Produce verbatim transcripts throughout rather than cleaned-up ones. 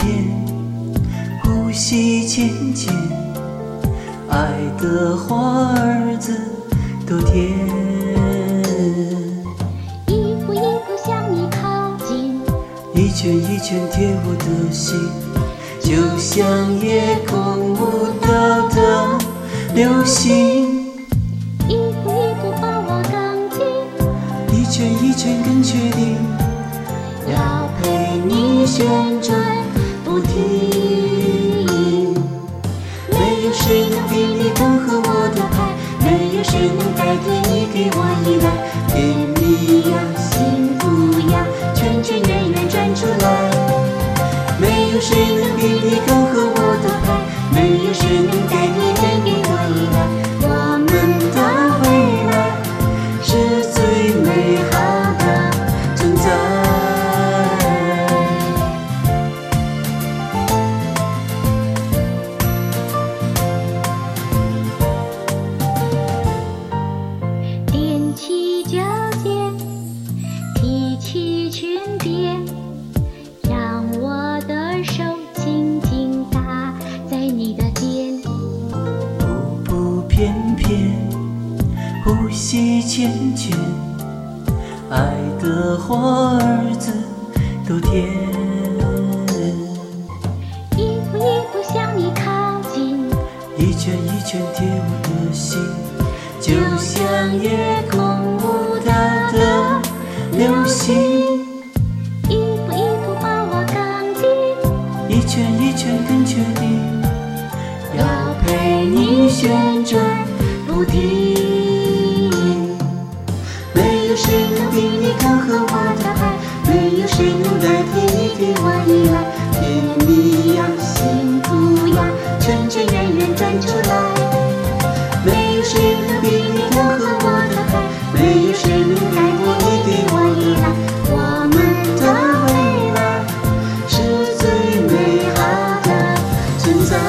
片，呼吸浅浅，爱的花儿子多甜。 一步一步向你靠近， 一圈一圈贴我的心，就像夜空舞蹈的流星。 一步一步把我钢紧， 一圈一圈更确定，要陪你旋转不停。没有谁能比你更合我的拍，没有谁能代替你给我依赖。甜蜜呀，幸福呀，圈圈圆圆转出来。没有谁能比你更合我的拍，没有谁能代替你给我依赖。我们的未来是最美好的存在。 踮起脚尖，提起裙边，让我的手轻轻搭在你的肩。 步步翩翩，呼吸浅浅，爱的花儿子多甜。 一步一步向你靠近， 一圈一圈贴我的心，就像夜空舞蹈的流星。 一步一步把我钢紧， 一圈一圈更确定，要陪你旋转不停。没有谁能比你更合我的拍，没有谁能代替你给我依赖。甜蜜呀，幸福呀，圈圈圆圆转出来。没有谁能比你更合我的拍，没有谁能代替你给我依赖。我们的未来是最美好的存在。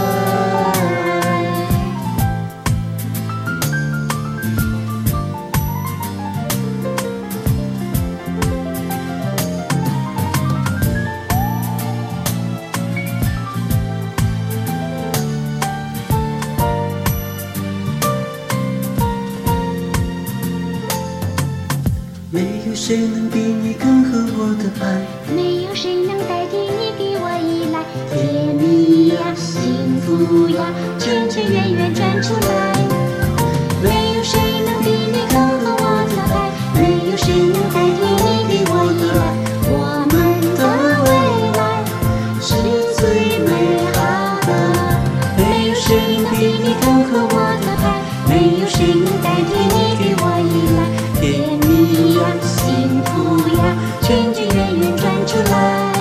没有谁能比你更合我的拍， 没有谁能代替你给我依赖。 甜蜜呀，幸福呀，圈圈圆圆转出来。没有谁能比你更合我的拍，没有谁能代替你给我依赖。我们的未来是最美好的。没有谁能比你更合我的拍，没有谁能代替你给我依赖。甜蜜呀，幸福呀，圈圈圆圆转出来。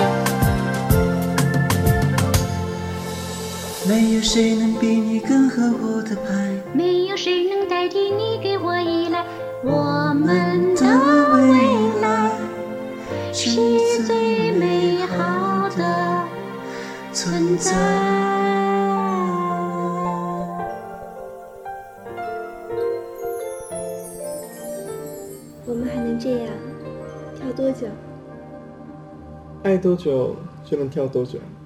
没有谁能比你更合我的拍， 没有谁能代替你给我依赖。我们们的的未未来来是是最最美美好好的的存存在。 在。 我们还能这样跳多久？ 爱多久就能跳多久。